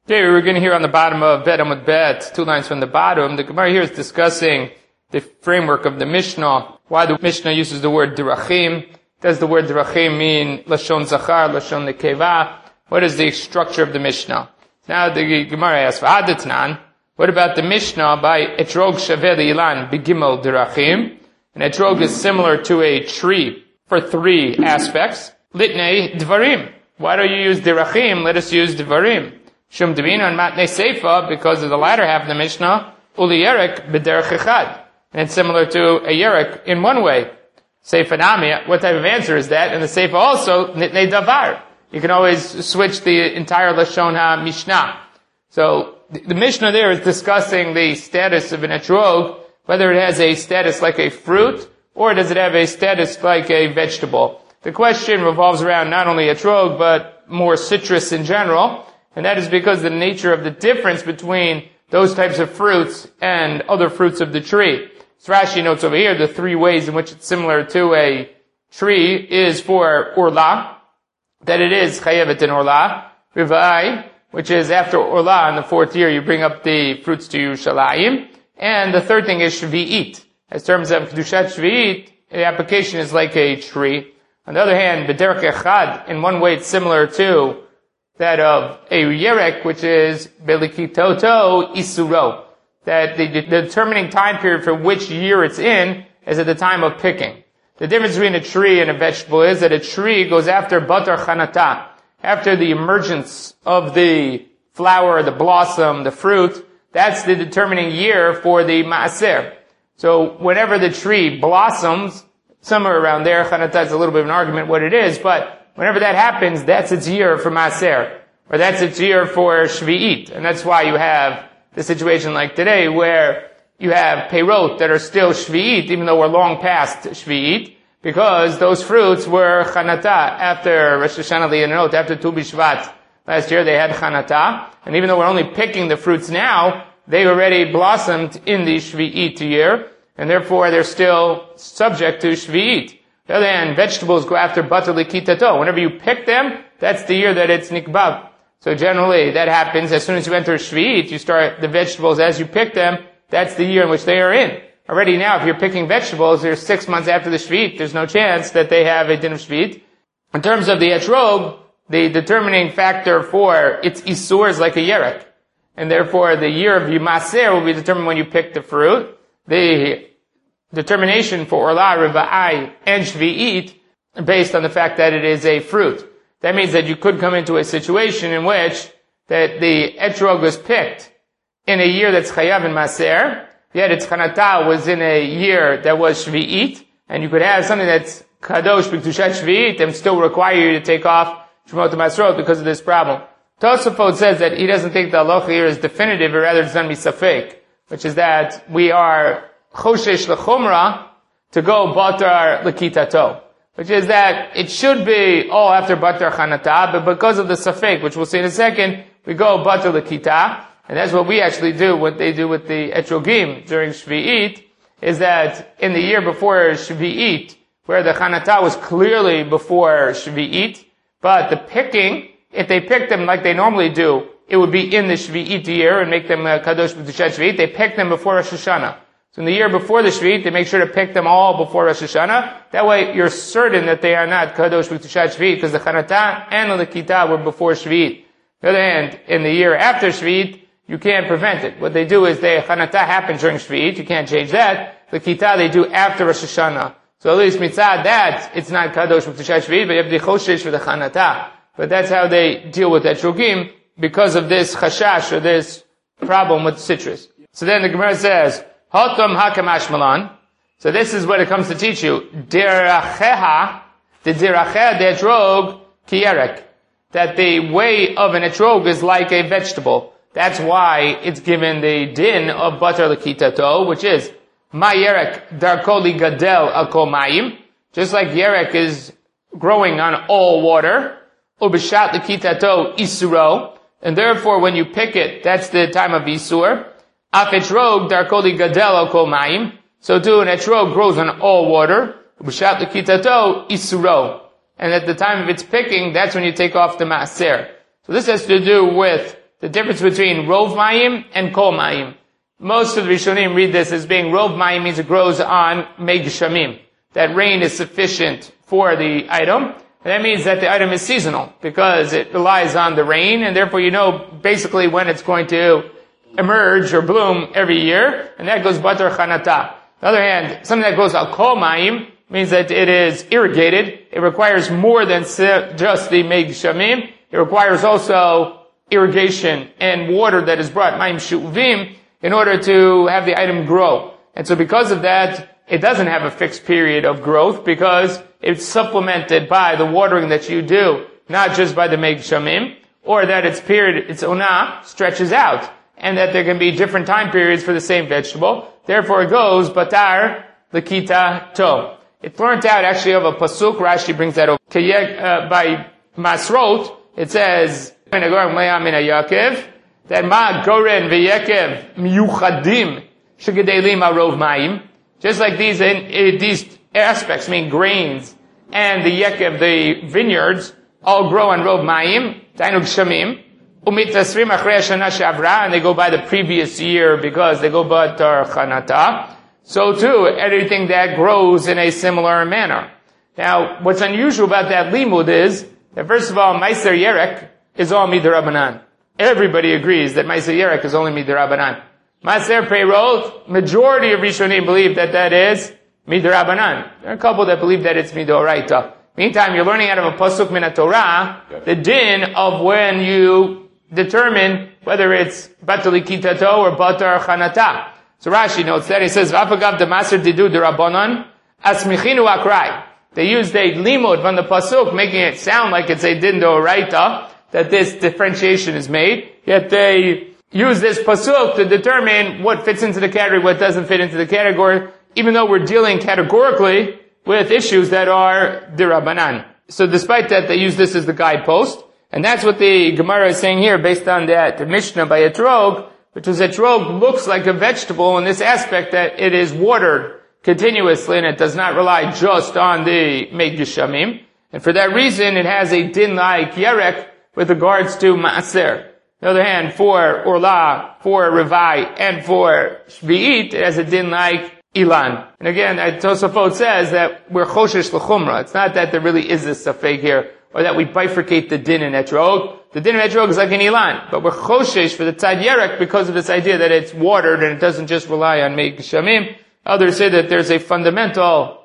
Okay, we're going to hear on the bottom of Bet Amud Bet, 2 lines from the bottom. The Gemara here is discussing the framework of the Mishnah, why the Mishnah uses the word dirachim. Does the word dirachim mean lashon zachar, lashon nekeva? What is the structure of the Mishnah? Now the Gemara asks, v'adatnan, what about the Mishnah by etrog shaveh ilan begimel dirachim? An etrog is similar to a tree for 3 aspects. Litnei dvarim. Why don't you use dirachim? Let us use dvarim. Shum Devina and Matnei Seifa, because of the latter half of the Mishnah, Uli Yerek b'derech echad. And it's similar to a Yerek in one way. Seifa Nami, what type of answer is that? And the Seifa also, Nitnei Davar. You can always switch the entire Lashon HaMishnah. So, the Mishnah there is discussing the status of an etrog, whether it has a status like a fruit, or does it have a status like a vegetable. The question revolves around not only etrog, but more citrus in general. And that is because the nature of the difference between those types of fruits and other fruits of the tree. So Rashi notes over here the 3 ways in which it's similar to a tree is for Orla, that it is chayevet in Orla, Rivai, which is after Orla in the 4th year you bring up the fruits to Yerushalayim, and the 3rd thing is Shvi'it. As terms of Kedushat Shvi'it, the application is like a tree. On the other hand, B'derech Echad, in one way it's similar to that of a yerek, which is belikitoto isuro, that the determining time period for which year it's in is at the time of picking. The difference between a tree and a vegetable is that a tree goes after batar chanata, after the emergence of the flower, the blossom, the fruit. That's the determining year for the maaser. So whenever the tree blossoms, somewhere around there, chanata is a little bit of an argument what it is, but whenever that happens, that's its year for Maaser, or that's its year for Shvi'it. And that's why you have the situation like today where you have Peirot that are still Shvi'it, even though we're long past Shvi'it, because those fruits were Chanata after Rosh Hashanah Liyanot, after Tu B'Shvat. Last year they had Chanata, and even though we're only picking the fruits now, they already blossomed in the Shvi'it year, and therefore they're still subject to Shvi'it. On the other hand, vegetables go after batar likitato. Whenever you pick them, that's the year that it's nikbav. So generally, that happens as soon as you enter Shvi'it, you start the vegetables as you pick them, that's the year in which they are in. Already now, if you're picking vegetables, they're 6 months after the Shvi'it, there's no chance that they have a din of Shvi'it. In terms of the etrog, the determining factor for its isur is like a yerek. And therefore, the year of Yimaser will be determined when you pick the fruit. The determination for Orla, Riva'ai, and Shvi'it based on the fact that it is a fruit. That means that you could come into a situation in which that the etrog was picked in a year that's chayav and maser, yet its chanata was in a year that was Shvi'it, and you could have something that's kadosh b'kedushat Shvi'it and still require you to take off Shemot HaMasrot because of this problem. Tosafot says that he doesn't think the halacha here is definitive, but rather it's going to be safek, which is that we are choshesh lechumra to go batar lekitato, which is that it should be all after batar chanata, but because of the safek, which we'll see in a second, we go batar lekita, and that's what we actually do. What they do with the etrogim during Shvi'it is that in the year before Shvi'it, where the chanata was clearly before Shvi'it, but the picking, if they pick them like they normally do, it would be in the Shvi'it year and make them kadosh b'tushat Shvi'it. They pick them before Rosh Hashanah. So in the year before the Shvi'it, they make sure to pick them all before Rosh Hashanah. That way, you're certain that they are not Kadosh B'Tushat Shvi'it, because the Chanata and the Lekita were before Shvi'it. On the other hand, in the year after Shvi'it, you can't prevent it. What they do is Chanata happens during Shvi'it, you can't change that. The Lekita they do after Rosh Hashanah. So at least mitzad that, it's not Kadosh B'Tushat Shvi'it, but you have the Choshesh for the Chanata. But that's how they deal with etrogim, because of this chashash, or this problem with citrus. So then the Gemara says, Hotam hakamash malan. So this is what it comes to teach you. Diracheha, the diracheha, the etrog, kiyerek. That the way of an etrog is like a vegetable. That's why it's given the din of batar lekitato, which is, ma yerek darko li gadel al kol mayim. Just like yerek is growing on all water. Ubishat lekitato isuro. And therefore when you pick it, that's the time of isur. Af etrog darko li gadel al kol mayim. So too, an etrog grows on all water. Ubishat lekitato isuro. And at the time of its picking, that's when you take off the maaser. So this has to do with the difference between Rov Mayim and Kol Mayim. Most of the Rishonim read this as being Rov Mayim means it grows on Mei Geshamim. That rain is sufficient for the item. And that means that the item is seasonal because it relies on the rain, and therefore you know basically when it's going to emerge or bloom every year, and that goes Batar Chanata. On the other hand, something that goes Al Kol Mayim means that it is irrigated. It requires more than just the Mei Geshamim. It requires also irrigation and water that is brought, Mayim Shuvim, in order to have the item grow. And so because of that, it doesn't have a fixed period of growth because it's supplemented by the watering that you do, not just by the Mei Geshamim, or that its period, its onah, stretches out, and that there can be different time periods for the same vegetable. Therefore it goes, Batar L'Kita To. It's learned out actually of a pasuk, Rashi brings that over. By Masrot, it says, that Ma Goren V'Yekev Miyuchadim Shegedelim Arov Mayim. Just like these aspects, mean grains, and the Yekev, the vineyards, all grow on Rov Mayim, Dainu Gshamim, Umitasrim Achrei Shana Shavra, and they go by the previous year because they go Batar Chanata. So too, everything that grows in a similar manner. Now, what's unusual about that limud is that first of all, Meiser Yerek is all Midrabanan. Everybody agrees that Meiser Yerek is only Midrabanan. Maser Peirot, majority of Rishonim believe that that is Midrabanan. There are a couple that believe that it's Midoraita. Meantime, you're learning out of a Pasuk Min Torah, the din of when you determine whether it's Batar L'Kita To or Batar Chanata. So Rashi notes that, he says, V'afagav d'maser didu d'Rabbanan, asmichinu akrai. They used a limud from the pasuk, making it sound like it's a din d'oraita, that this differentiation is made. Yet they use this pasuk to determine what fits into the category, what doesn't fit into the category, even though we're dealing categorically with issues that are d'Rabbanan. So despite that, they use this as the guidepost. And that's what the Gemara is saying here, based on that Mishnah by Etrog, which is etrog looks like a vegetable in this aspect that it is watered continuously and it does not rely just on the Mei Geshamim. And for that reason, it has a din like Yerek with regards to Maaser. On the other hand, for Orla, for Revai, and for Shvi'it, it has a din like Ilan. And again, Tosafot says that we're Choshesh L'chumra. It's not that there really is a safek here, or that we bifurcate the din in etrog. The din of etrog is like an ilan, but we're choshesh for the tzad yerek because of this idea that it's watered and it doesn't just rely on Mei Geshamim. Others say that there's a fundamental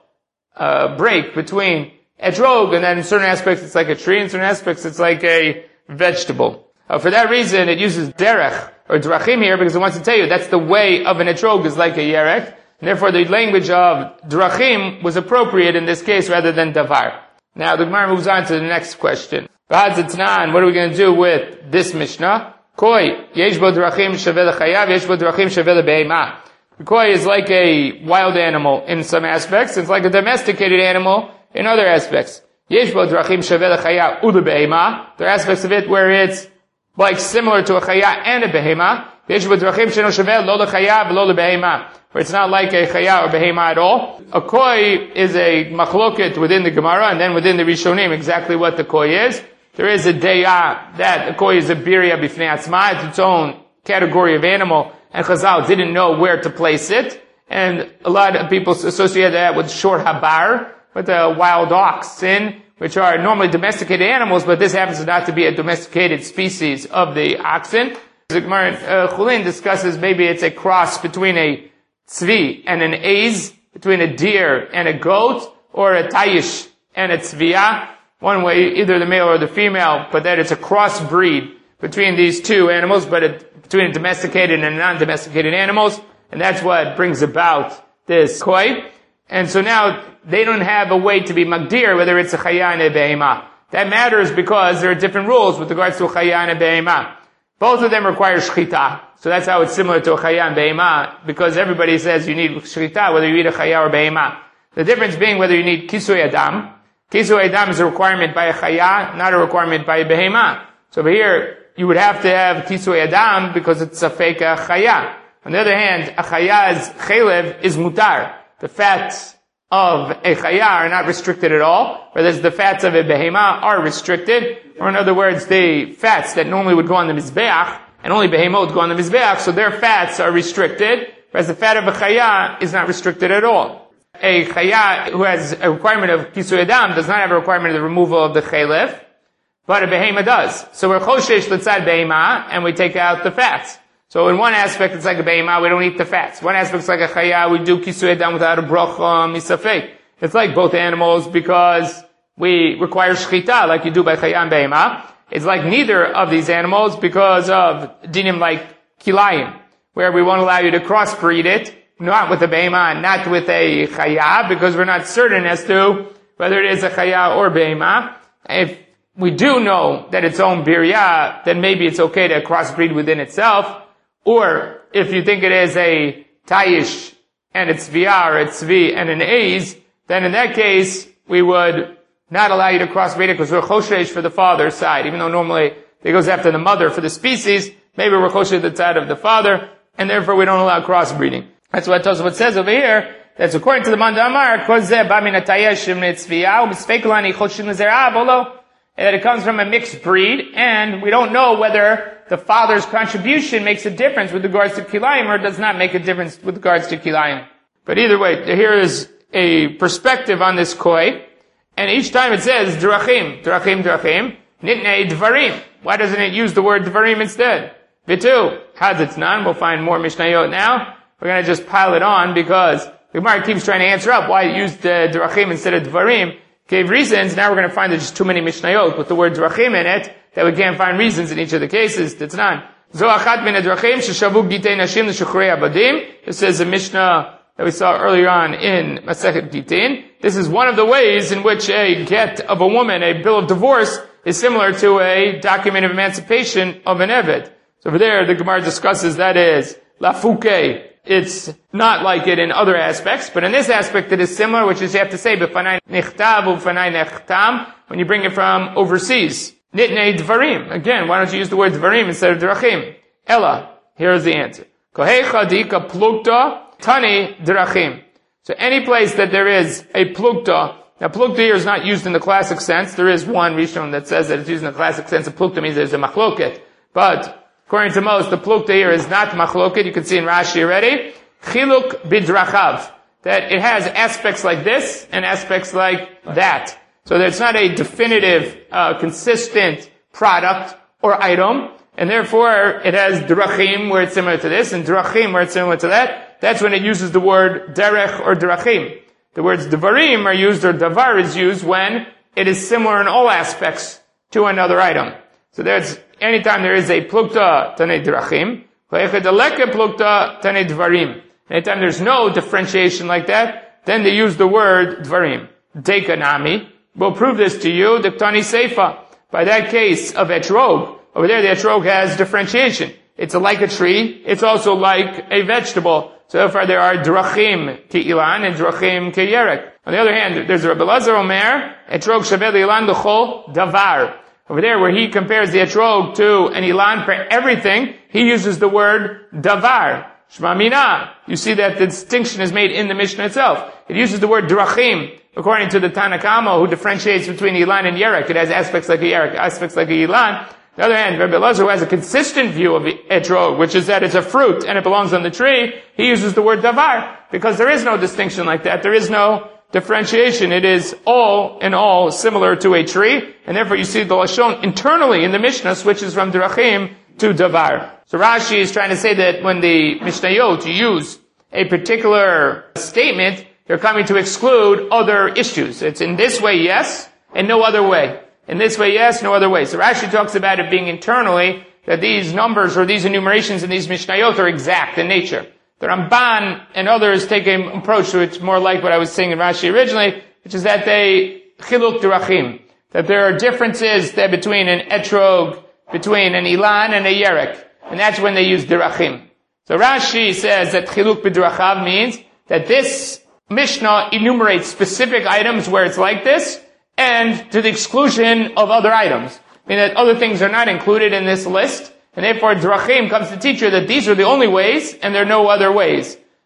break between etrog, and then in certain aspects it's like a tree, in certain aspects it's like a vegetable. For that reason, it uses derech or drachim here because it wants to tell you that's the way of an etrog is like a yerek, and therefore the language of drachim was appropriate in this case rather than davar. Now the Gemara moves on to the next question. What are we going to do with this Mishnah? Koi, yesh bo drachim shaveh lechayav, yesh bo drachim shaveh lebeimah. The koi is like a wild animal in some aspects. It's like a domesticated animal in other aspects. Yesh bo drachim shaveh lechayav ulebeimah. There are aspects of it where it's like similar to a chaya and a behema. Yesh bo drachim sheno shaveh lo lechayav lo lebeimah. Where it's not like a chaya or behema at all. A koi is a machloket within the Gemara and then within the Rishonim exactly what the koi is. There is a deya that the koi is a birya b'fnei atzma, it's its own category of animal, and Chazal didn't know where to place it. And a lot of people associate that with shor habar, with the wild oxen, which are normally domesticated animals, but this happens not to be a domesticated species of the oxen. The Gemara Chulin discusses maybe it's a cross between a tzvi and an eiz, between a deer and a goat, or a tayish and a tzviya. One way, either the male or the female, but that it's a crossbreed between these two animals, but between domesticated and non-domesticated animals, and that's what brings about this koi. And so now, they don't have a way to be magdir, whether it's a chaya and a behema. That matters because there are different rules with regards to a chaya and a behema. Both of them require shchita. So that's how it's similar to a chaya and behema, because everybody says you need shchita, whether you eat a chaya or behema. The difference being whether you need kisui adam. Kisui adam is a requirement by a chaya, not a requirement by a behema. So over here, you would have to have kisui adam because it's a fake chaya. On the other hand, a chaya's chelev is mutar. The fat of a chaya are not restricted at all, whereas the fats of a behema are restricted, or in other words, the fats that normally would go on the mizbeach, and only behemot go on the mizbeach, so their fats are restricted, whereas the fat of a chaya is not restricted at all. A chaya who has a requirement of kisui adam does not have a requirement of the removal of the chelif, but a behema does. So we're choshesh l'tzad behema, and we take out the fats. So in one aspect it's like a behema, we don't eat the fats. One aspect it's like a chaya, we do kisui adam without a bracha misafek. It's like both animals because we require shchita like you do by chaya and behema. It's like neither of these animals because of dinim like kilayim, where we won't allow you to crossbreed it, not with a behema and not with a chaya, because we're not certain as to whether it is a chaya or behema. If we do know that its own birya, then maybe it's okay to crossbreed within itself. Or if you think it is a tayish and it's via or it's tzvi and an aiz, then in that case we would not allow you to crossbreed it because we're choshesh for the father's side. Even though normally it goes after the mother for the species, maybe we're choshesh the side of the father, and therefore we don't allow crossbreeding. That's what Tosafot says over here. That's according to the Man Damar, that it comes from a mixed breed, and we don't know whether the father's contribution makes a difference with regards to kilayim or does not make a difference with regards to kilayim. But either way, here is a perspective on this koi, and each time it says drachim, drachim, drachim, nitnei dvarim. Why doesn't it use the word dvarim instead? Bitu, hadzitnan, we'll find more mishnayot now. We're going to just pile it on because the Gemara keeps trying to answer up why it used drachim instead of dvarim. Gave reasons. Now we're going to find there's just too many mishnayot with the word drachim in it that we can't find reasons in each of the cases. That's not. This is a mishnah that we saw earlier on in Masechet Gitin. This is one of the ways in which a get of a woman, a bill of divorce, is similar to a document of emancipation of an eved. So over there, the Gemara discusses that is lafuke. It's not like it in other aspects, but in this aspect it is similar, which is you have to say, b'fanai nichtav u'fanai nechtam, when you bring it from overseas. Nitnei dvarim. Again, why don't you use the word dvarim instead of drachim? Ella. Here is the answer. Kohecha dika plukta tani drachim. So any place that there is a plukta, now plukta here is not used in the classic sense. There is one Rishon that says that it's used in the classic sense. A plukta means there's a machloket. But according to most, the plukta here is not machloket. You can see in Rashi already. Chiluk bidrachav. That it has aspects like this and aspects like that. So that it's not a definitive, consistent product or item. And therefore, it has drachim where it's similar to this and drachim where it's similar to that. That's when it uses the word derech or drachim. The words devarim are used or davar is used when it is similar in all aspects to another item. So there's anytime there is a plukta tanei drachim, plukta tanei dvarim. Anytime there's no differentiation like that, then they use the word dvarim. Dekanami. We'll prove this to you. Diktani seifa. By that case of etrog, over there the etrog has differentiation. It's like a tree. It's also like a vegetable. So therefore there are drachim ki ilan and drachim ki yerek. On the other hand, there's Rabbi Elazar Omer, etrog shaveh ilan l'chol davar. Over there, where he compares the etrog to an ilan for everything, he uses the word davar. Shma mina. You see that the distinction is made in the Mishnah itself. It uses the word drachim. According to the Tanna Kama, who differentiates between ilan and yerek, it has aspects like a yerek, aspects like a ilan. On the other hand, Rabbi Elazar, who has a consistent view of etrog, which is that it's a fruit and it belongs on the tree, he uses the word davar, because there is no distinction like that. There is no differentiation. It is all in all similar to a tree, and therefore you see the Lashon internally in the Mishnah switches from drachim to davar. So Rashi is trying to say that when the Mishnayot use a particular statement, they're coming to exclude other issues. It's in this way, yes, and no other way. In this way, yes, no other way. So Rashi talks about it being internally, that these numbers or these enumerations in these Mishnayot are exact in nature. The Ramban and others take an approach to it more like what I was saying in Rashi originally, which is that they chiluk drachim, that there are differences there between an etrog, between an ilan and a yerek, and that's when they use drachim. So Rashi says that chiluk b'drachav means that this Mishnah enumerates specific items where it's like this, and to the exclusion of other items. I mean that other things are not included in this list, and therefore drachim comes to teach you that these are the only ways, and there are no other ways.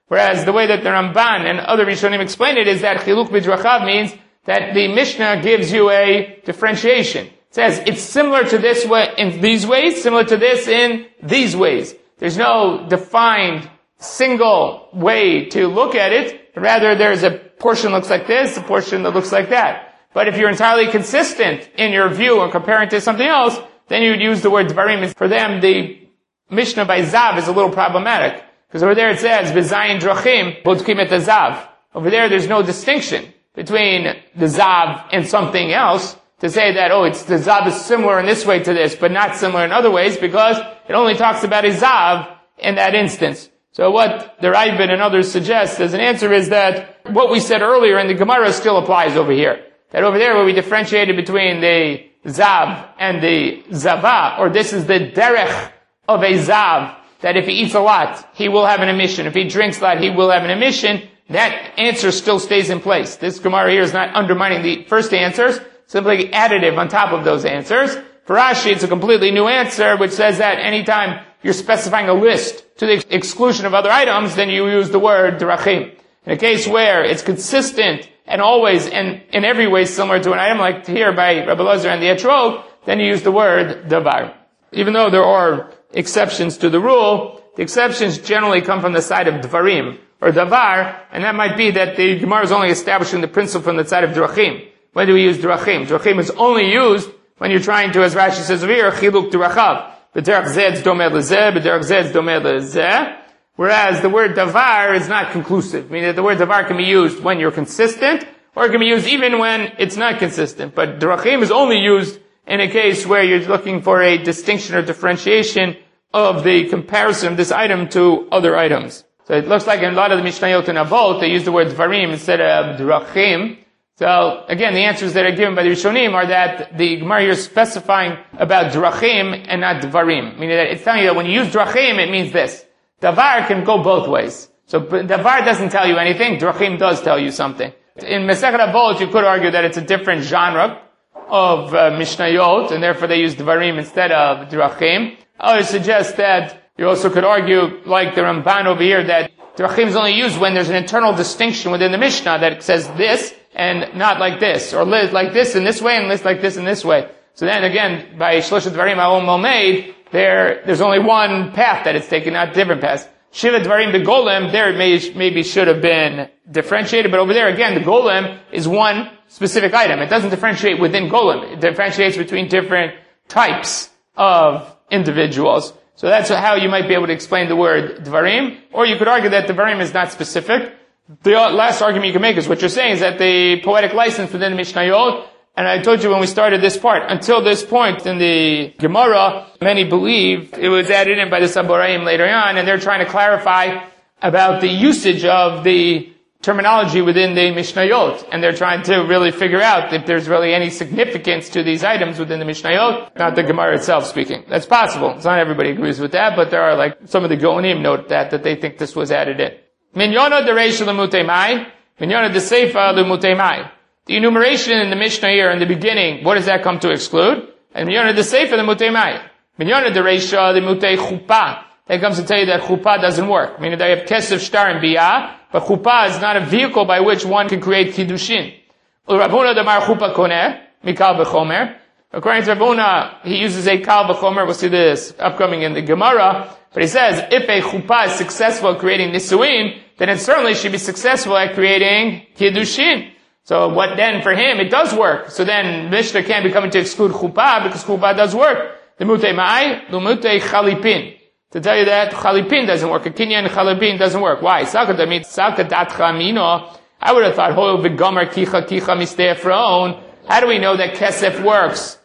Whereas the way that the Ramban and other Rishonim explain it is that Chiluk B'drachav means that the Mishnah gives you a differentiation. It says it's similar to this way in these ways, similar to this in these ways. There's no defined single way to look at it. Rather, there's a portion that looks like this, a portion that looks like that. But if you're entirely consistent in your view and comparing to something else, then you would use the word Dvarim. For them, the Mishnah by Zav is a little problematic. Because over there it says, B'zayin drachim, bodkim et Zav. Over there, there's no distinction between the Zav and something else to say that, the Zav is similar in this way to this, but not similar in other ways, because it only talks about a Zav in that instance. So what the Raibin and others suggest as an answer is that what we said earlier in the Gemara still applies over here. That over there where we differentiated between the Zav and the Zava, or this is the derech of a Zav, that if he eats a lot, he will have an emission. If he drinks a lot, he will have an emission. That answer still stays in place. This Gemara here is not undermining the first answers, simply additive on top of those answers. For Rashi, it's a completely new answer, which says that anytime you're specifying a list to the exclusion of other items, then you use the word drachim. In a case where it's consistent and always and in every way similar to an item, like here by Rabbi Elazar and the Etrog, then you use the word davar. Even though there are exceptions to the rule, the exceptions generally come from the side of dvarim, or davar, and that might be that the Gemara is only establishing the principle from the side of drachim. When do we use drachim? Drachim is only used when you're trying to, as Rashi says over here, chiluk drachav. B'derech zeh domeh lezeh, b'derech zeh domeh lezeh. Whereas the word davar is not conclusive, meaning that the word davar can be used when you're consistent, or it can be used even when it's not consistent. But drachim is only used in a case where you're looking for a distinction or differentiation of the comparison of this item to other items. So it looks like in a lot of the Mishnayot and Avot, they use the word dvarim instead of drachim. So again, the answers that are given by the Rishonim are that the Gemara here is specifying about drachim and not dvarim. Meaning that it's telling you that when you use drachim, it means this. Davar can go both ways. So davar doesn't tell you anything, drachim does tell you something. In Masechet Avot, you could argue that it's a different genre of Mishnayot, and therefore they use dvarim instead of drachim. I would suggest that you also could argue, like the Ramban over here, that drachim is only used when there's an internal distinction within the Mishnah that says this and not like this, or like this in this way and like this in this way. So then again, by Shloshat Dvarim Ha'ol Momeid, there's only one path that it's taken, not different paths. Shiva Dvarim the Golem, there it maybe should have been differentiated, but over there again, the Golem is one specific item. It doesn't differentiate within Golem. It differentiates between different types of individuals. So that's how you might be able to explain the word Dvarim, or you could argue that Dvarim is not specific. The last argument you can make is what you're saying is that the poetic license within the Mishnayot, and I told you when we started this part, until this point in the Gemara, many believe it was added in by the Saboraim later on, and they're trying to clarify about the usage of the terminology within the Mishnayot, and they're trying to really figure out if there's really any significance to these items within the Mishnayot, not the Gemara itself speaking. That's possible. It's not everybody agrees with that, but there are some of the Gaonim note that they think this was added in. Minyona de Reish l'mutei mai, Minyona de Seifa l'mutei mai. The enumeration in the Mishnah here in the beginning, what does that come to exclude? And Minyona de Seifa l'mutei mai. Minyona de Reish l'mutei chuppah. That comes to tell you that chuppah doesn't work. Meaning they have kesef, shtar, and biyah, but chuppah is not a vehicle by which one can create kiddushin. Rabuna damar chuppah koneh, mikal v'chomer. According to Rabuna, he uses a kal v'chomer. We'll see this upcoming in the Gemara. But he says, if a chuppah is successful at creating nisuin, then it certainly should be successful at creating kiddushin. So what then for him, it does work. So then Mishnah can't be coming to exclude chuppah because chuppah does work. The mutei mai, the mutei chalipin. To tell you that chalipin doesn't work, a kinyan chalipin doesn't work. Why? Salka means salka datcha mino. I would have thought hoyo v'gomer kicha mistei Efron. How do we know that kesef works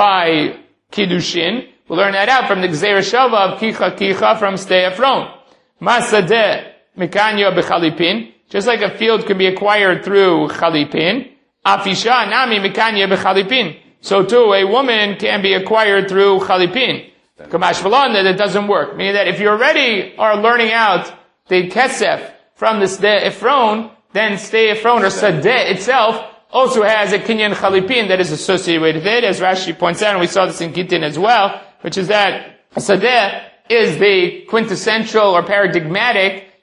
by kiddushin? We'll learn that out from the Gzeira Shava of kicha from stei Efron. Masadeh mikanya b'chalipin. Just like a field can be acquired through chalipin, afisha nami mikanya b'chalipin. So too, a woman can be acquired through chalipin. Kamash v'lan, that it doesn't work. Meaning that if you already are learning out the kesef from the Stei Efron, then Stei Efron or Sadeh itself also has a kinyan chalipin that is associated with it, as Rashi points out, and we saw this in Gittin as well, which is that Sadeh is the quintessential or paradigmatic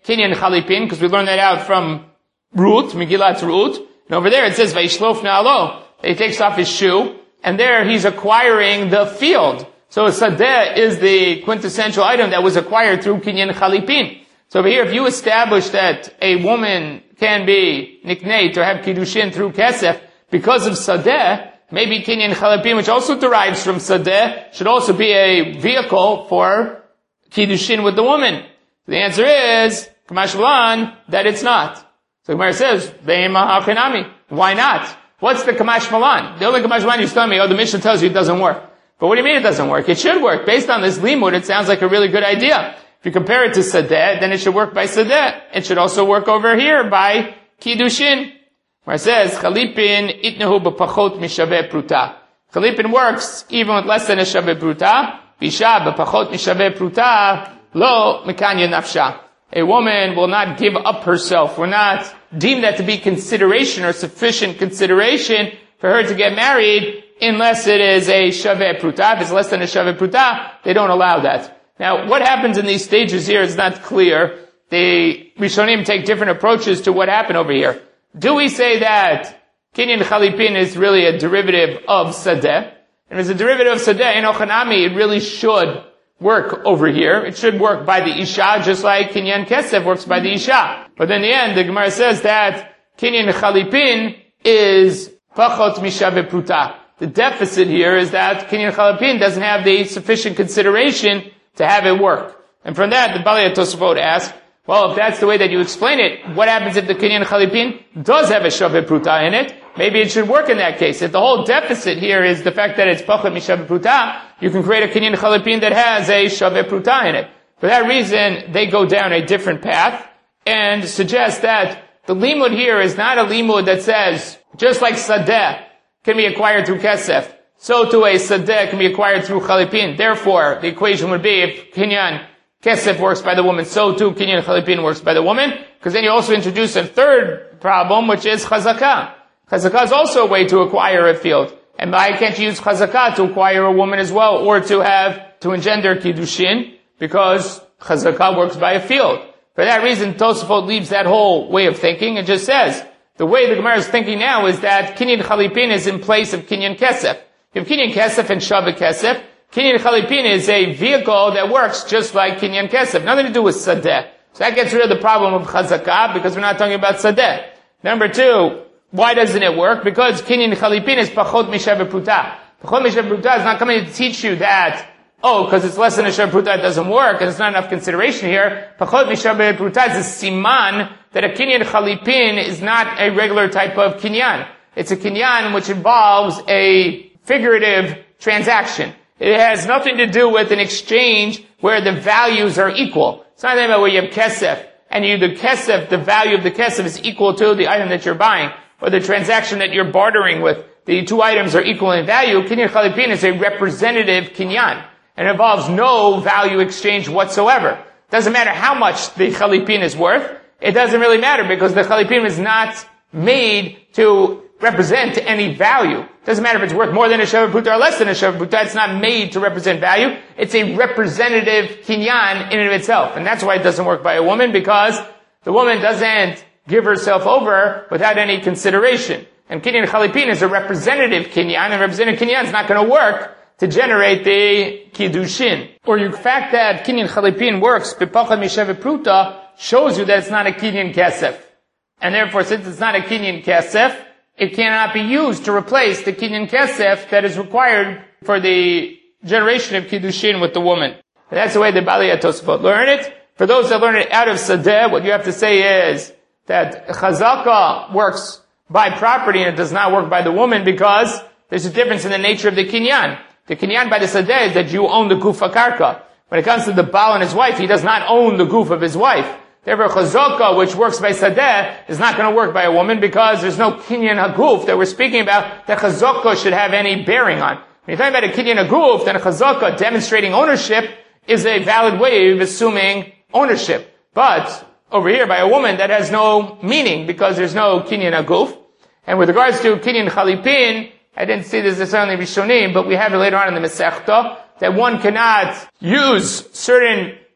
kinyan chalipin, because we learned that out from Ruth, Megillat Ruth. And over there it says, Vayishlof na'alo. He takes off his shoe, and there he's acquiring the field. So sadeh is the quintessential item that was acquired through kinyan chalipin. So over here, if you establish that a woman can be nikneit or have kiddushin through kesef because of sadeh, maybe kinyan chalipin, which also derives from sadeh, should also be a vehicle for kiddushin with the woman. The answer is, Kamash Malan, that it's not. So the Gemara says, Ve'ema hachinami. Why not? What's the Kamash Malan? The only Kamash Malan you're telling me, the Mishnah tells you it doesn't work. But what do you mean it doesn't work? It should work. Based on this limud, it sounds like a really good idea. If you compare it to sadeh, then it should work by sadeh. It should also work over here by kiddushin. Where it says, Chalipin itnehu b'pachot mishaveh pruta. Chalipin works even with less than a shaveh pruta. Bisha b'pachot mishaveh pruta lo mikanya nafsha. A woman will not give up herself. Will not deem that to be consideration or sufficient consideration for her to get married unless it is a shaveh pruta. If it's less than a shaveh pruta, they don't allow that. Now, what happens in these stages here is not clear. The Rishonim take different approaches to what happened over here. Do we say that kinyan chalipin is really a derivative of sadeh? And as a derivative of sadeh, in ochanami, it really should work over here. It should work by the isha, just like kinyan kesef works by the isha. But in the end, the Gemara says that kinyan chalipin is pachot mishaveh pruta. The deficit here is that kinyan chalipin doesn't have the sufficient consideration to have it work. And from that, the Balei Tosafot asks, well, if that's the way that you explain it, what happens if the kinyan chalipin does have a shaveh pruta in it? Maybe it should work in that case. If the whole deficit here is the fact that it's pachot mishaveh pruta, you can create a kinyan chalipin that has a shaveh pruta in it. For that reason, they go down a different path and suggest that the limud here is not a limud that says, just like sadeh can be acquired through kesef, so too a sadeh can be acquired through chalipin. Therefore, the equation would be if kinyan kesef works by the woman, so too kinyan chalipin works by the woman. Because then you also introduce a third problem, which is chazakah. Chazakah is also a way to acquire a field. And why can't you use chazakah to acquire a woman as well, or to engender kiddushin? Because chazakah works by a field. For that reason, Tosafot leaves that whole way of thinking and just says, the way the Gemara is thinking now is that kinyan chalipin is in place of kinyan kesef. You have kinyan kesef and shaveh kesef. Kinyan chalipin is a vehicle that works just like kinyan kesef. Nothing to do with sadeh. So that gets rid of the problem of chazakah because we're not talking about sadeh. Number two, why doesn't it work? Because kinyan chalipin is pachot mishaveh pruta. Pachot mishaveh pruta is not coming to teach you that, because it's less than a shaveh pruta, it doesn't work, and it's not enough consideration here. Pachot mishaveh pruta is a siman that a kinyan chalipin is not a regular type of kinyan. It's a kinyan which involves a figurative transaction. It has nothing to do with an exchange where the values are equal. It's not about where you have kesef, and the value of the kesef is equal to the item that you're buying, or the transaction that you're bartering with. The two items are equal in value. Kinyan chalipin is a representative kinyan, and it involves no value exchange whatsoever. Doesn't matter how much the chalipin is worth. It doesn't really matter because the chalipin is not made to represent any value. Doesn't matter if it's worth more than a shaveh pruta or less than a shaveh pruta. It's not made to represent value. It's a representative kinyan in and of itself. And that's why it doesn't work by a woman, because the woman doesn't give herself over without any consideration. And kinyan chalipin is a representative kinyan, and representative kinyan is not going to work to generate the kiddushin. Or the fact that kinyan chalipin works b'pachad mishaveh pruta shows you that it's not a kinyan kesef. And therefore, since it's not a kinyan kesef, it cannot be used to replace the kinyan kesef that is required for the generation of kiddushin with the woman. And that's the way the Balei Tosafot learn it. For those that learn it out of sadeh, what you have to say is that chazakah works by property and it does not work by the woman, because there's a difference in the nature of the kinyan. The kinyan by the sadeh is that you own the guf hakarka. When it comes to the Baal and his wife, he does not own the guf of his wife. Therefore, chazakah, which works by sadeh, is not going to work by a woman, because there's no kinyan haguf that we're speaking about that chazakah should have any bearing on. When you're talking about a kinyan haguf, then a chazakah demonstrating ownership is a valid way of assuming ownership. But over here, by a woman, that has no meaning, because there's no kinyan haguf. And with regards to kinyan chalipin, I didn't see this necessarily Rishonim, but we have it later on in the Masechta, that one cannot use certain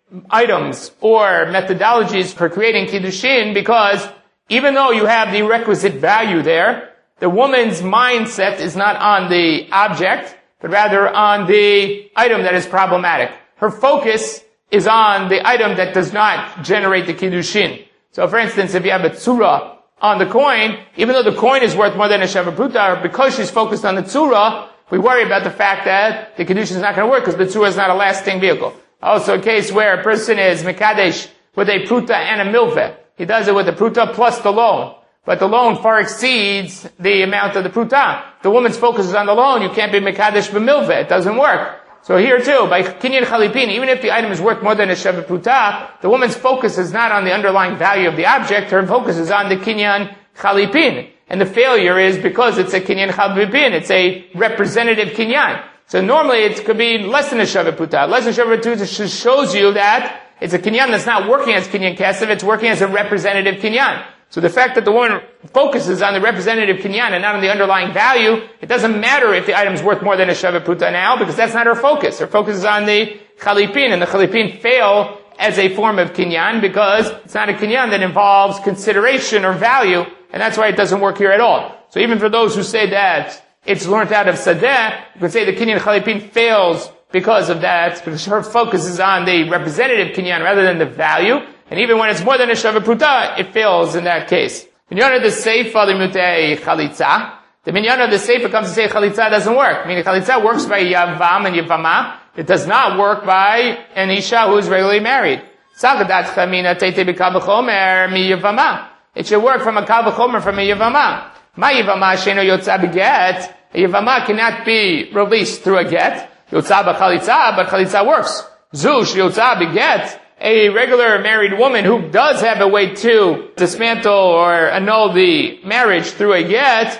items or methodologies for creating kiddushin, because even though you have the requisite value there, the woman's mindset is not on the object, but rather on the item that is problematic. Her focus is on the item that does not generate the kiddushin. So for instance, if you have a tzura on the coin, even though the coin is worth more than a sheva pruta, because she's focused on the tzura, we worry about the fact that the kiddushin is not going to work because the tzura is not a lasting vehicle. Also a case where a person is mekadesh with a pruta and a milveh. He does it with the pruta plus the loan. But the loan far exceeds the amount of the pruta. The woman's focus is on the loan. You can't be mekadesh b'milveh. It doesn't work. So here too, by kinyan chalipin, even if the item is worth more than a sheva pruta, the woman's focus is not on the underlying value of the object. Her focus is on the kinyan chalipin. And the failure is because it's a kinyan chalipin. It's a representative kinyan. So normally it could be less than a sheva pruta. Less than a sheva pruta shows you that it's a kinyan that's not working as kinyan kesef. It's working as a representative kinyan. So the fact that the woman focuses on the representative kinyan and not on the underlying value, it doesn't matter if the item's worth more than a sheva pruta now, because that's not her focus. Her focus is on the chalipin, and the chalipin fail as a form of kinyan because it's not a kinyan that involves consideration or value, and that's why it doesn't work here at all. So even for those who say that it's learned out of sadeh, you could say the kinyan chalipin fails because of that, because her focus is on the representative kinyan rather than the value. And even when it's more than a sheva pruta, it fails in that case. Minyan of the seifa limutei chalitza. The minyan of the seifa comes to say chalitza doesn't work. Meaning chalitza works by yavam and yavama. It does not work by an isha who is regularly married. Sagadat chamina teite b'kal v'chomer mi yavama. It should work from a kal v'chomer from a yavama. Ma yavama sheino yotza b'get. A yavama cannot be released through a get. Yotza b'chalitza, but chalitza works. Zu sheyotza b'get. A regular married woman who does have a way to dismantle or annul the marriage through a get,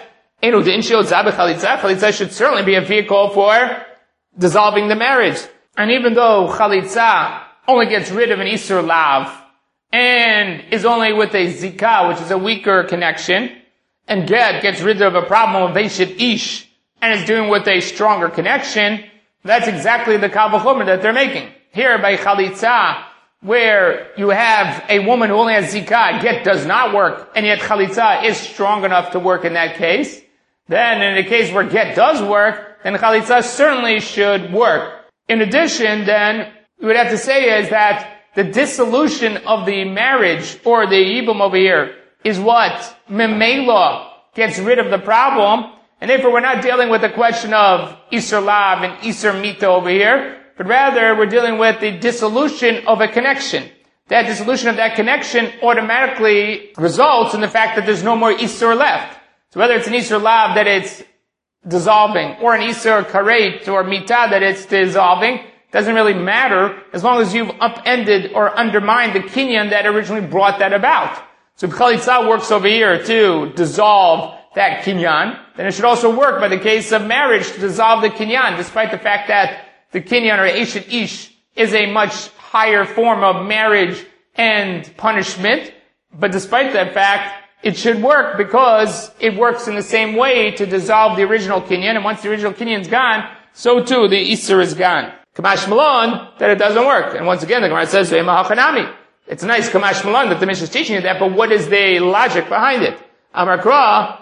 chalitza should certainly be a vehicle for dissolving the marriage. And even though chalitza only gets rid of an isur lav and is only with a zikah, which is a weaker connection, and get gets rid of a problem of veshet ish and is doing with a stronger connection, that's exactly the kal v'chomer that they're making. Here by chalitza, where you have a woman who only has zikah, get does not work, and yet chalitza is strong enough to work in that case, then in a case where get does work, then chalitza certainly should work. In addition, then, we would have to say is that the dissolution of the marriage, or the yibum over here, is what memela gets rid of the problem, and therefore we're not dealing with the question of isur lav and isur mita over here, but rather we're dealing with the dissolution of a connection. That dissolution of that connection automatically results in the fact that there's no more isur left. So whether it's an isur lav that it's dissolving, or an isur karet or mita that it's dissolving, doesn't really matter as long as you've upended or undermined the kinyan that originally brought that about. So if chalitza works over here to dissolve that kinyan, then it should also work by the case of marriage to dissolve the kinyan, despite the fact that the kinyan or eshet ish is a much higher form of marriage and punishment, but despite that fact, it should work because it works in the same way to dissolve the original kinyan, and once the original kinyan's gone, so too the isur is gone. Kamash Malon, that it doesn't work. And once again, the Gemara says, it's nice, Kamash Malon, that the Mishnah is teaching you that, but what is the logic behind it? Amar Kra,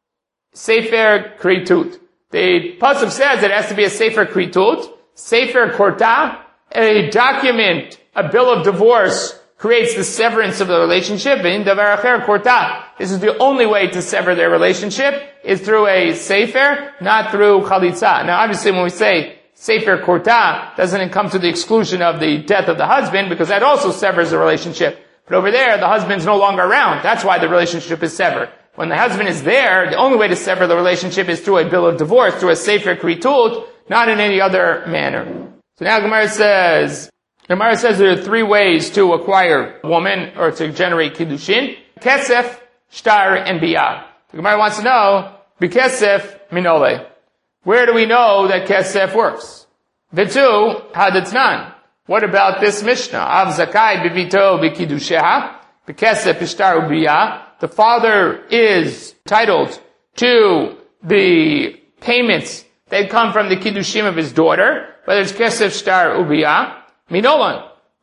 Sefer Kritut. The pasuk says it has to be a Sefer Kritut. Sefer Korta, a document, a bill of divorce, creates the severance of the relationship. In Davar Acher Korta, this is the only way to sever their relationship, is through a Sefer, not through Chalitza. Now obviously when we say Sefer Korta, doesn't come to the exclusion of the death of the husband, because that also severs the relationship. But over there, the husband's no longer around. That's why the relationship is severed. When the husband is there, the only way to sever the relationship is through a bill of divorce, through a Sefer Kritut, not in any other manner. So now Gemara says there are three ways to acquire a woman or to generate kiddushin: kesef, shtar, and biyah. The Gemara wants to know, b'kesef minole. Where do we know that kesef works? V'tu hadatznan. What about this Mishnah? Av zakai b'vito b'kiddusheha, b'kesef, b'shtar, u'biyah. The father is entitled to the payments that come from the kiddushim of his daughter, whether it's kesef, shtar, ubiyah. Minolan.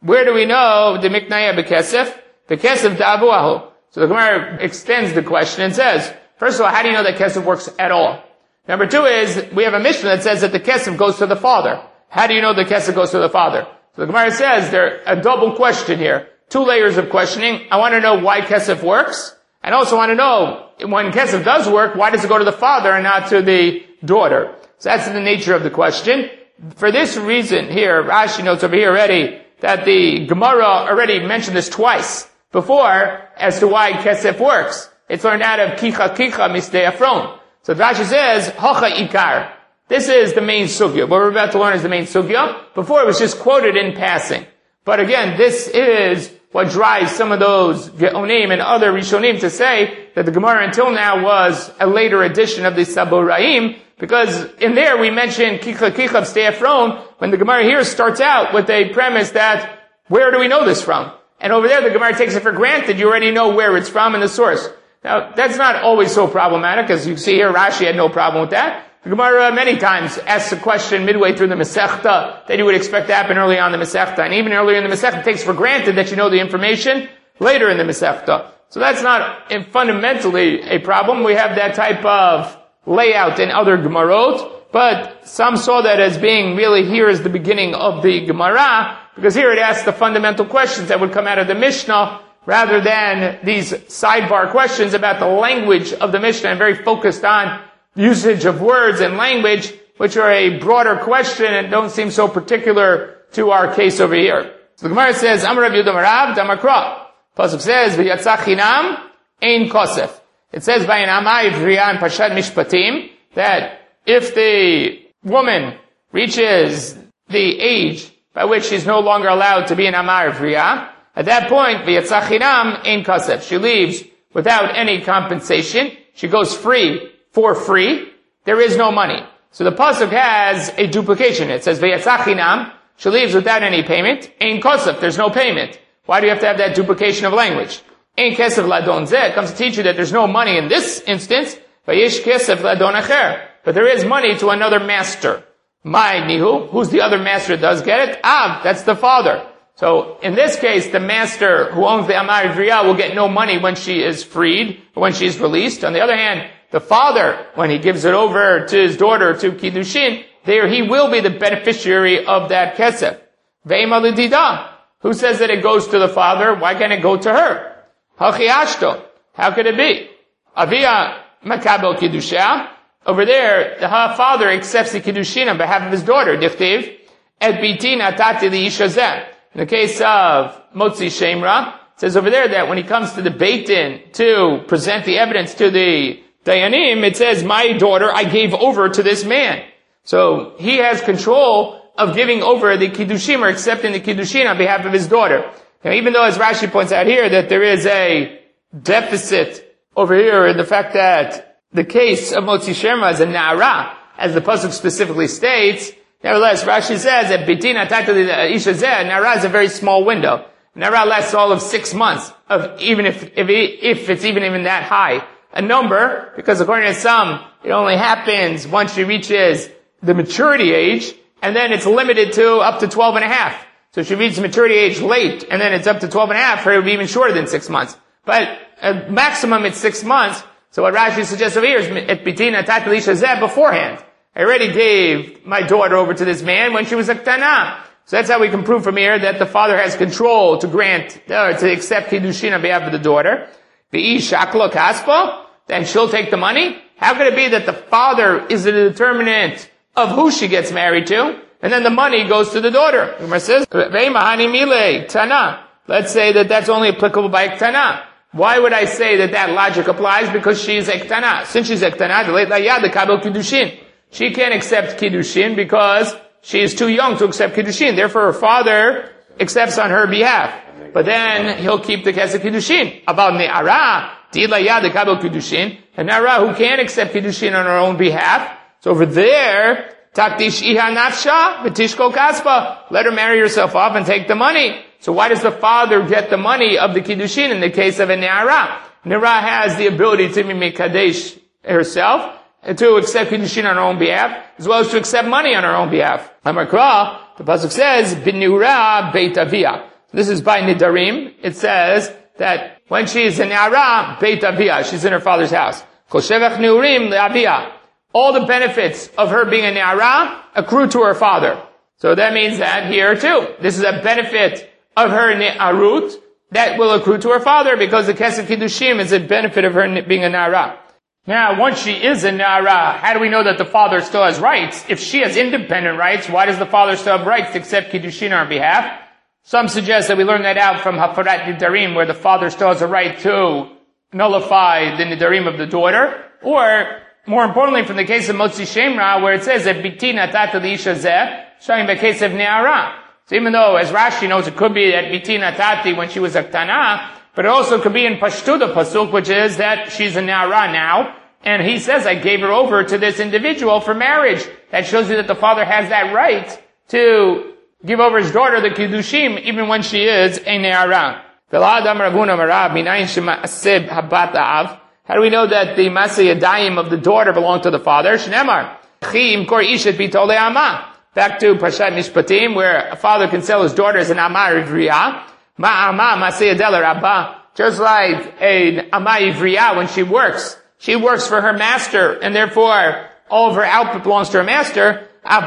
where do we know the miknaya bekesef? Bekesef da'avuahu. So the Gemara extends the question and says, first of all, how do you know that kesef works at all? Number two is, we have a Mishnah that says that the kesef goes to the father. How do you know the kesef goes to the father? So the Gemara says there's a double question here. Two layers of questioning. I want to know why kesef works, and also want to know, when kesef does work, why does it go to the father and not to the daughter? So that's the nature of the question. For this reason here, Rashi notes over here already that the Gemara already mentioned this twice before as to why kesef works. It's learned out of kicha misdei Efron. So Rashi says, hocha ikar. This is the main sugya. What we're about to learn is the main sugya. Before it was just quoted in passing. But again, this is what drives some of those Geonim and other Rishonim to say that the Gemara until now was a later edition of the Saboraim, because in there we mentioned Kicha B'stei Efron, when the Gemara here starts out with a premise that, where do we know this from? And over there the Gemara takes it for granted, you already know where it's from and the source. Now, that's not always so problematic, as you see here, Rashi had no problem with that. The Gemara many times asks a question midway through the Masechta that you would expect to happen early on in the Masechta. And even earlier in the Masechta, it takes for granted that you know the information later in the Masechta. So that's not fundamentally a problem. We have that type of layout in other Gemarot, but some saw that as being really here is the beginning of the Gemara, because here it asks the fundamental questions that would come out of the Mishnah, rather than these sidebar questions about the language of the Mishnah, and very focused on usage of words and language, which are a broader question and don't seem so particular to our case over here. So the Gemara says, Amar Rav Yehuda Marav Damakra. Pasuk says, V'yatzach chinam ein kosef. It says by an Amai Ivriya and Parshat Mishpatim that if the woman reaches the age by which she's no longer allowed to be an Amai Ivriya, at that point, V'yatzach chinam ein kosef. She leaves without any compensation. She goes free. For free, there is no money. So the pasuk has a duplication. It says ve'yatzach chinam. She leaves without any payment. Ein kosef. There's no payment. Why do you have to have that duplication of language? Ein kesef ladon zeh comes to teach you that there's no money in this instance. Vayish kesef ladon acher. But there is money to another master. My nihu. Who's the other master that does get it? Av. That's the father. So in this case, the master who owns the Amar Ivriya will get no money when she is freed, or when she is released. On the other hand, the father, when he gives it over to his daughter to Kiddushin, there he will be the beneficiary of that kesef. Ve'ima l'dida. Who says that it goes to the father? Why can't it go to her? Hachi ashto. How could it be? Avia makabel Kiddusha. Over there, the father accepts the Kiddushin on behalf of his daughter. Dichtiv. Et biti natati li'isha zeh. In the case of Motzi Shemra, it says over there that when he comes to the Beit Din to present the evidence to the Dayanim, it says, my daughter I gave over to this man. So he has control of giving over the Kiddushim or accepting the Kiddushin on behalf of his daughter. Now even though, as Rashi points out here, that there is a deficit over here in the fact that the case of Motzi Shemra is a Na'ara, as the Pasuk specifically states, nevertheless, Rashi says that Bitina Tatali Isha Zeh, Na'ara is a very small window. Na'ara lasts all of 6 months, even if it's even that high a number, because according to some, it only happens once she reaches the maturity age, and then it's limited to up to 12 and a half. So if she reaches maturity age late, and then it's up to 12 and a half, it would be even shorter than 6 months. But maximum it's 6 months. So what Rashi suggests over here is et bitina tatalisha zeh beforehand. I already gave my daughter over to this man when she was a ktana. So that's how we can prove from here that the father has control to grant, to accept kiddushin on behalf of the daughter. The shaklo kaspa, then she'll take the money. How could it be that the father is the determinant of who she gets married to, and then the money goes to the daughter? Umar says, let's say that that's only applicable by ktana. Why would I say that that logic applies? Because she's a ktana. Since she's a ktana, she can't accept kiddushin because she is too young to accept kiddushin. Therefore, her father accepts on her behalf. But then he'll keep the kesef kiddushin. About ne'ara, di'la the kabel kiddushin, and ne'ara who can't accept kiddushin on her own behalf. So over there, takdish iha nafsha v'tishko kaspa. Let her marry herself off and take the money. So why does the father get the money of the kiddushin in the case of a ne'ara? Ne'ara has the ability to be mekadesh herself, to accept kiddushin on her own behalf, as well as to accept money on her own behalf. Amakra, the pasuk says, "B'neura beit avia." This is by Nidarim. It says that when she is in Ne'ara, Beit Avia, she's in her father's house. Kol Shevach Neurim Le'avia. All the benefits of her being a Ne'ara accrue to her father. So that means that here too, this is a benefit of her Ne'arut that will accrue to her father because the Kesef Kiddushim is a benefit of her being a Ne'ara. Now, once she is a Ne'ara, how do we know that the father still has rights? If she has independent rights, why does the father still have rights to accept Kiddushin on her behalf? Some suggest that we learn that out from Hafarat Nidarim, where the father still has a right to nullify the Nidarim of the daughter, or, more importantly, from the case of Motzi Shemra, where it says that Biti Natata L'Isha Zeh, showing the case of Ne'ara. So even though, as Rashi knows, it could be that Biti Natati when she was a Ktana, but it also could be in Pashtu the Pasuk, which is that she's a Ne'ara now, and he says, I gave her over to this individual for marriage. That shows you that the father has that right to give over his daughter, the Kiddushim, even when she is a Ne'ara. How do we know that the Maseh Yadayim of the daughter belong to the father? Shnemar. Back to Parshat Mishpatim, where a father can sell his daughter as an Amar Ivriya. Just like an Amar Ivriya, when she works for her master, and therefore all of her output belongs to her master.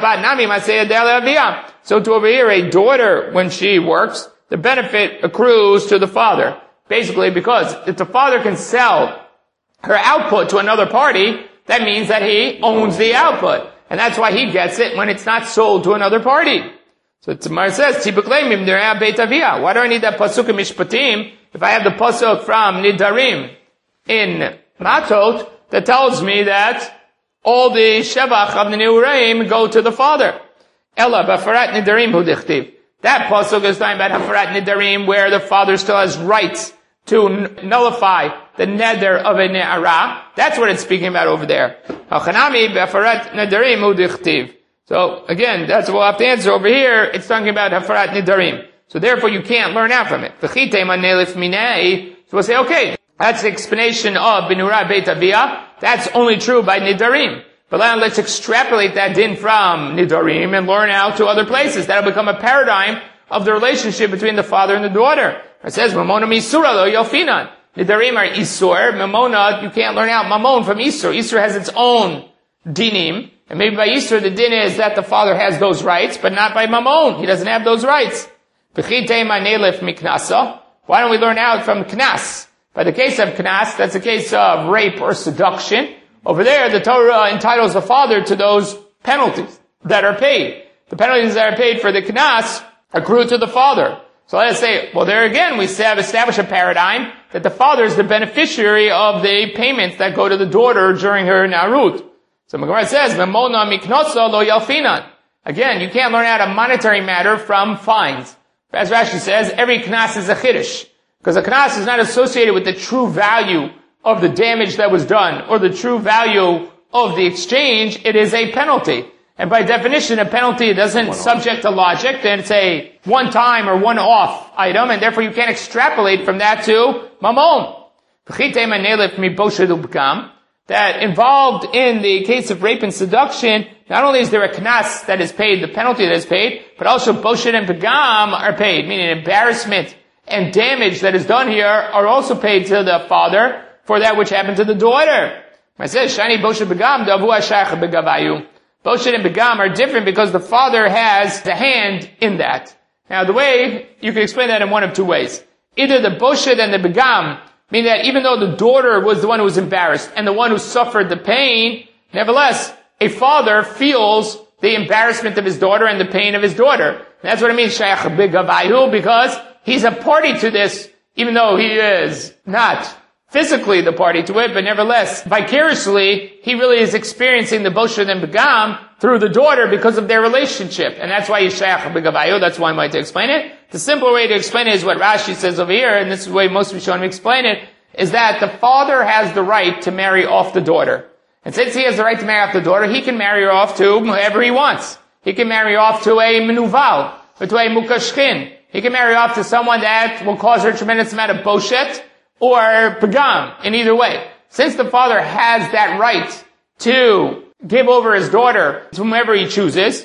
So to over here, a daughter, when she works, the benefit accrues to the father. Basically, because if the father can sell her output to another party, that means that he owns the output. And that's why he gets it when it's not sold to another party. So Tzemar says, why do I need that pasuk in Mishpatim if I have the pasuk from Nidarim in Matot that tells me that all the Shevach of the Ne'uraim go to the father? Ella b'Hafarat Nidarim hu dichtiv. That pasuk is talking about Hafarat Nidarim, where the father still has rights to nullify the neder of a Ne'ara. That's what it's speaking about over there. Hachanami b'Hafarat Nidarim hu dichtiv. So again, that's what we'll have to answer over here. It's talking about Hafarat Nidarim. So therefore you can't learn out from it. So we'll say, okay, that's the explanation of Benura Beit Avia. That's only true by Nidarim. But now let's extrapolate that din from Nidarim and learn out to other places. That'll become a paradigm of the relationship between the father and the daughter. It says, Mamona misura lo yofinan. Nidarim are Isur. Mamona, you can't learn out Mamon from Isur. Isur has its own dinim. And maybe by Isur the din is that the father has those rights, but not by Mamon. He doesn't have those rights. Why don't we learn out from Knas? By the case of Knas, that's a case of rape or seduction. Over there, the Torah entitles the father to those penalties that are paid. The penalties that are paid for the Knas accrue to the father. So let's say, well, there again, we have established a paradigm that the father is the beneficiary of the payments that go to the daughter during her Narut. So Gemara says, Memona miknosa lo yalfinan. Again, you can't learn out a monetary matter from fines. As Rashi says, every Knas is a Chiddush. Because a Knas is not associated with the true value of the damage that was done, or the true value of the exchange. It is a penalty. And by definition, a penalty doesn't subject to logic, and it's a one-time or one-off item, and therefore you can't extrapolate from that to Mamon. That involved in the case of rape and seduction, not only is there a Knas that is paid, the penalty that is paid, but also Boshet and Pagam are paid, meaning embarrassment and damage that is done here are also paid to the father for that which happened to the daughter. I said, Shani Boshet Begam, Davu Ashach Begavayu. Boshet and Begam are different because the father has the hand in that. Now the way, you can explain that in one of two ways. Either the Boshet and the Begam mean that even though the daughter was the one who was embarrassed and the one who suffered the pain, nevertheless, a father feels the embarrassment of his daughter and the pain of his daughter. And that's what it means, Shayach Begavayu, because he's a party to this, even though he is not physically the party to it, but nevertheless, vicariously, he really is experiencing the Boshet and Begam through the daughter because of their relationship. And that's why he's Shayach Begavayu. That's one way to explain it. The simple way to explain it is what Rashi says over here, and this is the way most Rishonim explain it, is that the father has the right to marry off the daughter. And since he has the right to marry off the daughter, he can marry her off to whoever he wants. He can marry her off to a menuval, or to a mukashkin. He can marry off to someone that will cause her a tremendous amount of boshet, or pagam, in either way. Since the father has that right to give over his daughter to whomever he chooses,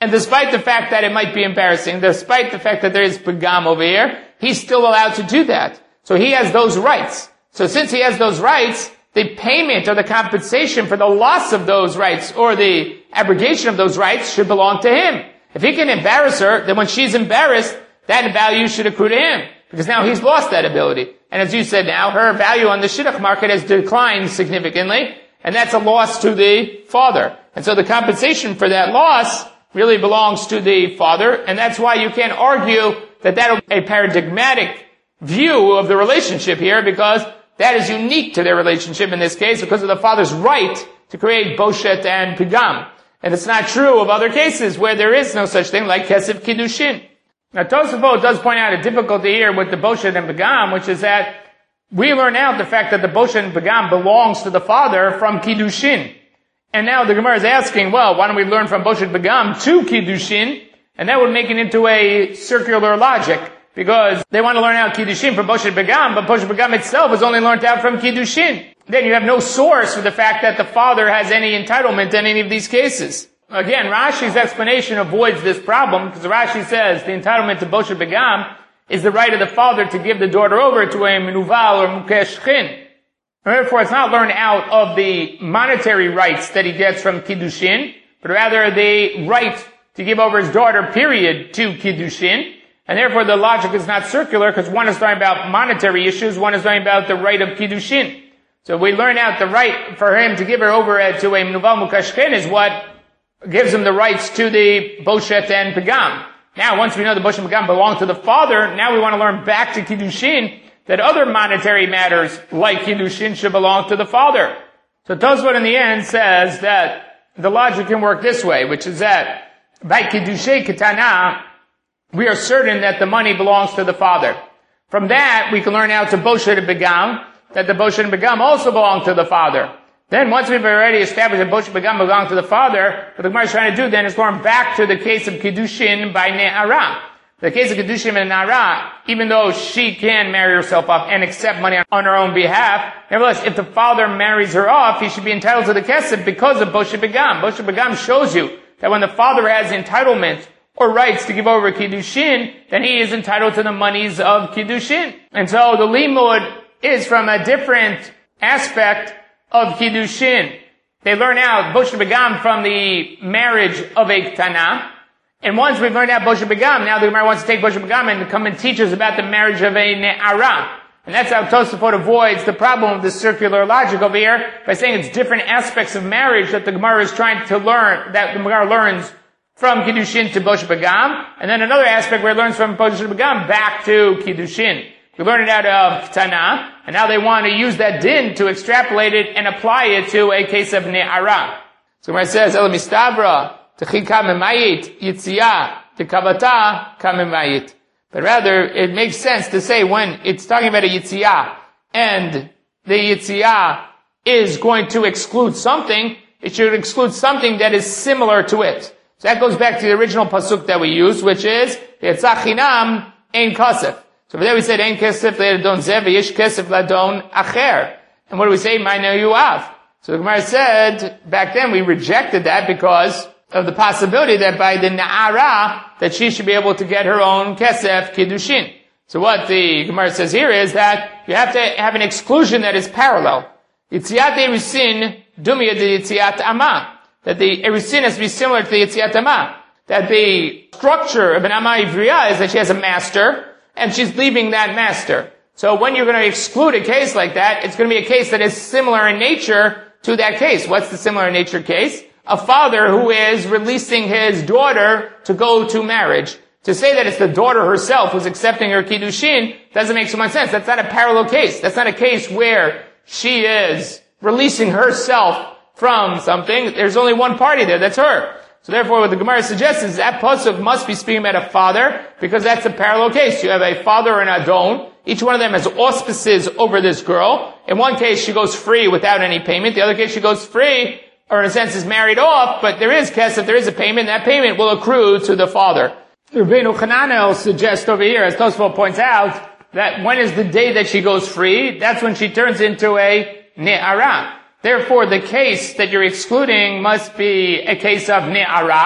And despite the fact that it might be embarrassing, despite the fact that there is pagam over here, he's still allowed to do that. So he has those rights. So since he has those rights, the payment or the compensation for the loss of those rights or the abrogation of those rights should belong to him. If he can embarrass her, then when she's embarrassed, that value should accrue to him. Because now he's lost that ability. And as you said now, her value on the shidduch market has declined significantly, and that's a loss to the father. And so the compensation for that loss really belongs to the father, and that's why you can't argue that that'll be a paradigmatic view of the relationship here, because that is unique to their relationship in this case because of the father's right to create boshet and pigam. And it's not true of other cases where there is no such thing like kesef kiddushin. Now Tosafot does point out a difficulty here with the boshet and pigam, which is that we learn out the fact that the boshet and pigam belongs to the father from kiddushin. And now the Gemara is asking, well, why don't we learn from boshet pigam to kiddushin? And that would make it into a circular logic, because they want to learn out kiddushin from boshet pigam, but boshet pigam itself is only learned out from kiddushin. Then you have no source for the fact that the father has any entitlement in any of these cases. Again, Rashi's explanation avoids this problem, because Rashi says the entitlement to boshet pigam is the right of the father to give the daughter over to a menuval or mukesh chin. Therefore, it's not learned out of the monetary rights that he gets from kiddushin, but rather the right to give over his daughter, period, to kiddushin. And therefore, the logic is not circular, because one is talking about monetary issues, one is talking about the right of kiddushin. So we learn out the right for him to give her over to a menuval mukesh chin is what gives him the rights to the boshet and pigam. Now, once we know the boshet and pigam belong to the father, now we want to learn back to kiddushin that other monetary matters like kiddushin should belong to the father. So Tosfot in the end says that the logic can work this way, which is that by kiddushay ketana, we are certain that the money belongs to the father. From that, we can learn out to boshet and pigam that the boshet and pigam also belong to the father. Then once we've already established that boshet and pigam belong to the father, what the Gemara is trying to do then is learn back to the case of kiddushin by ne'ara. The case of kiddushin and ne'ara, even though she can marry herself off and accept money on her own behalf, nevertheless, if the father marries her off, he should be entitled to the kesef because of boshet pigam. Boshet pigam shows you that when the father has entitlement or rights to give over kiddushin, then he is entitled to the monies of kiddushin. And so the limud is from a different aspect of kiddushin. They learn out boshet pigam from the marriage of a ktana. And once we've learned out boshet pigam, now the Gemara wants to take boshet pigam and come and teach us about the marriage of a ne'ara. And that's how Tosafot avoids the problem of the circular logic over here by saying it's different aspects of marriage that the Gemara is trying to learn, that the Gemara learns from kiddushin to boshet pigam, and then another aspect where it learns from boshet pigam back to kiddushin. We learned it out of ktana, and now they want to use that din to extrapolate it and apply it to a case of ne'ara. So Gemara says, El mistavra, techika memayit, yitziyah, tekavata kamemayit. But rather, it makes sense to say when it's talking about a yitziyah, and the yitziyah is going to exclude something, it should exclude something that is similar to it. So that goes back to the original pasuk that we used, which is, Yetzah chinam ein kasef. So for that we said, ein kesef ladon zeh v'yesh kesef ladon acher. And what do we say? Ma'na yu'av. So the Gemara said, back then we rejected that because of the possibility that by the na'ara, that she should be able to get her own kesef kiddushin. So what the Gemara says here is that you have to have an exclusion that is parallel. Yitziat erusin dumya de yitziat ama. That the erusin has to be similar to the yitziat ama. That the structure of an ama ivriya is that she has a master, and she's leaving that master. So when you're going to exclude a case like that, it's going to be a case that is similar in nature to that case. What's the similar in nature case? A father who is releasing his daughter to go to marriage. To say that it's the daughter herself who's accepting her kiddushin doesn't make so much sense. That's not a parallel case. That's not a case where she is releasing herself from something. There's only one party there. That's her. So therefore, what the Gemara suggests is that pasuk must be speaking about a father, because that's a parallel case. You have a father and adon. Each one of them has auspices over this girl. In one case, she goes free without any payment. The other case, she goes free, or in a sense is married off, but there is kesef, there is a payment. That payment will accrue to the father. Rabbeinu Hananel suggests over here, as Tosfot points out, that when is the day that she goes free? That's when she turns into a ne'ara. Therefore, the case that you're excluding must be a case of ne'ara.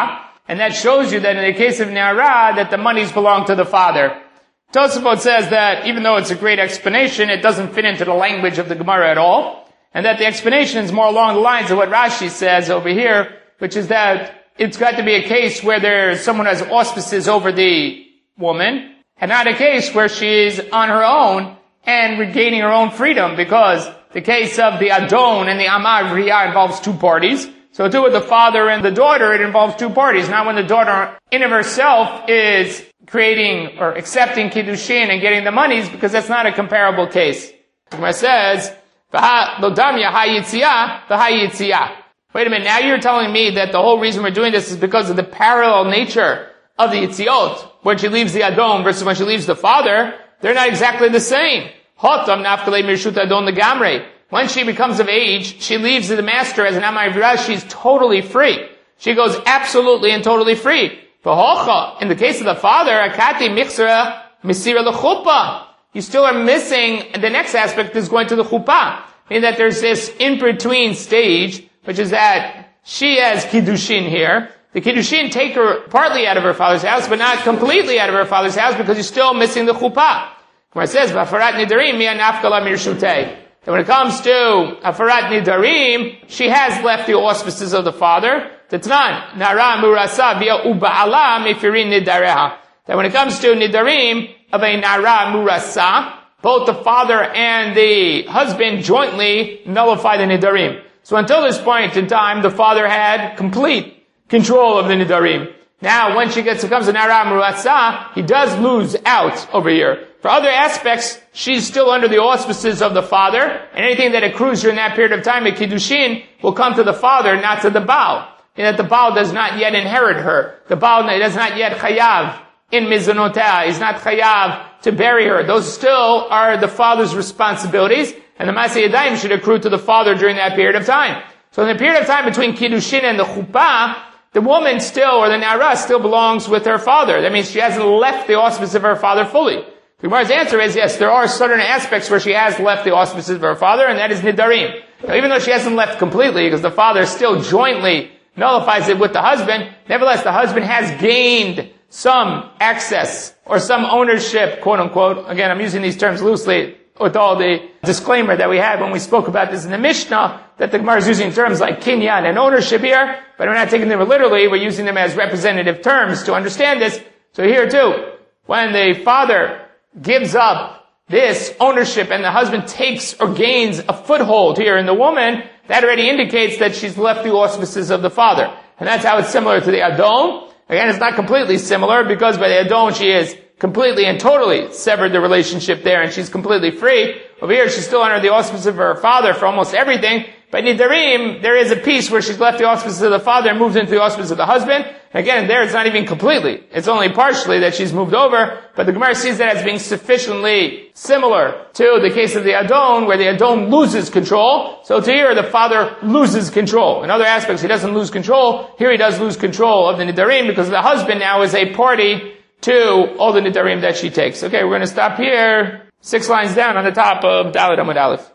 And that shows you that in the case of Nara, that the monies belong to the father. Tosafot says that even though it's a great explanation, it doesn't fit into the language of the Gemara at all. And that the explanation is more along the lines of what Rashi says over here, which is that it's got to be a case where there's someone who has auspices over the woman, and not a case where she's on her own and regaining her own freedom, because the case of the Adon and the Amar Riyah involves two parties. So too with the father and the daughter, it involves two parties. Not when the daughter in of herself is creating or accepting Kiddushin and getting the monies, because that's not a comparable case. The Gemara says, wait a minute, now you're telling me that the whole reason we're doing this is because of the parallel nature of the Yitziot, when she leaves the Adon versus when she leaves the father. They're not exactly the same. When she becomes of age, she leaves the master as an Amar V'ra, she's totally free. She goes absolutely and totally free. In the case of the father, akati michsera misira l'chuppah. You still are missing, the next aspect is going to the chuppah. Meaning that there's this in-between stage, which is that she has Kiddushin here. The Kiddushin take her partly out of her father's house, but not completely out of her father's house, because you're still missing the chuppah. Where it says, V'afarat nidarim miya nafkala mirshutei. And when it comes to Afarat Nidarim, she has left the auspices of the father. Tetnan, Nara Murasa via Uba'ala Mefirin Nidareha. That when it comes to Nidarim of a Nara Murasa, both the father and the husband jointly nullify the Nidarim. So until this point in time, the father had complete control of the Nidarim. Now, when she becomes a Nara Murasa, he does lose out over here. For other aspects, she's still under the auspices of the father, and anything that accrues during that period of time at Kiddushin will come to the father, not to the Baal. And that the Baal does not yet inherit her. The Baal does not yet chayav in mizanotah. He's not chayav to bury her. Those still are the father's responsibilities, and the Maseh Yadayim should accrue to the father during that period of time. So in the period of time between Kiddushin and the Chuppah, the woman still, or the Nara, still belongs with her father. That means she hasn't left the auspices of her father fully. The Gemara's answer is, yes, there are certain aspects where she has left the auspices of her father, and that is Nidarim. Now, even though she hasn't left completely, because the father still jointly nullifies it with the husband, nevertheless, the husband has gained some access, or some ownership, quote unquote. Again, I'm using these terms loosely, with all the disclaimer that we had when we spoke about this in the Mishnah, that the Gemara is using terms like kinyan and ownership here, but we're not taking them literally, we're using them as representative terms to understand this. So here too, when the father gives up this ownership and the husband takes or gains a foothold here in the woman, that already indicates that she's left the auspices of the father. And that's how it's similar to the Adon. Again, it's not completely similar, because by the Adon she is completely and totally severed the relationship there, and she's completely free. Over here, she's still under the auspices of her father for almost everything. By Nidarim, there is a piece where she's left the auspices of the father and moved into the auspices of the husband. Again, there it's not even completely. It's only partially that she's moved over, but the Gemara sees that as being sufficiently similar to the case of the Adon, where the Adon loses control. So to here, the father loses control. In other aspects, he doesn't lose control. Here he does lose control of the Nidarim, because the husband now is a party to all the Nidarim that she takes. Okay, we're going to stop here. 6 lines down on the top of Dalet Amud Aleph.